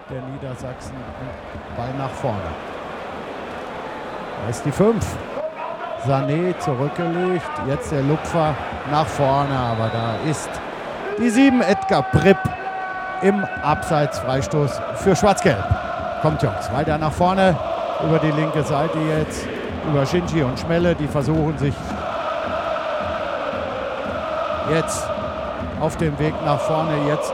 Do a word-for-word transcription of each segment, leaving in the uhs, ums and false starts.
der Niedersachsen. Und Ball nach vorne. Da ist die fünf. Sané zurückgelegt. Jetzt der Lupfer nach vorne. Aber da ist die sieben. Edgar Pripp im Abseits-Freistoß für Schwarz-Gelb. Kommt Jungs, weiter nach vorne. Über die linke Seite jetzt. Über Shinji und Schmelle. Die versuchen sich jetzt auf dem Weg nach vorne. Jetzt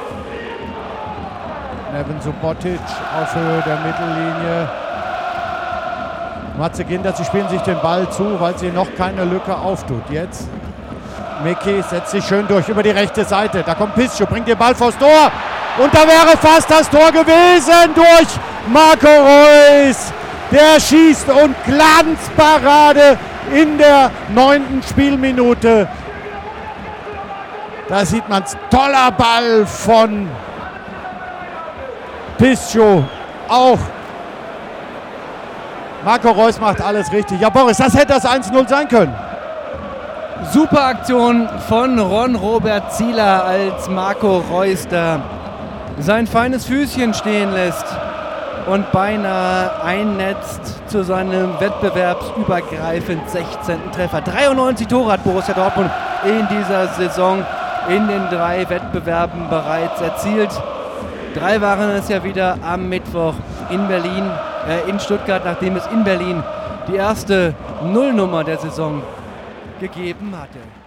Neven Subotic auf Höhe der Mittellinie. Matze Ginter, sie spielen sich den Ball zu, weil sie noch keine Lücke auftut. Jetzt Miki setzt sich schön durch über die rechte Seite. Da kommt Piscio, bringt den Ball vors Tor. Und da wäre fast das Tor gewesen durch Marco Reus. Der schießt und Glanzparade in der neunten Spielminute. Da sieht man es. Toller Ball von Piscio. Auch Marco Reus macht alles richtig. Ja, Boris, das hätte das eins null sein können. Super Aktion von Ron-Robert Zieler, als Marco Reus da sein feines Füßchen stehen lässt und beinahe einnetzt zu seinem wettbewerbsübergreifend sechzehnten Treffer. dreiundneunzig Tore hat Borussia Dortmund in dieser Saison in den drei Wettbewerben bereits erzielt. Drei waren es ja wieder am Mittwoch in Berlin, äh, in Stuttgart, nachdem es in Berlin die erste Nullnummer der Saison gegeben hatte.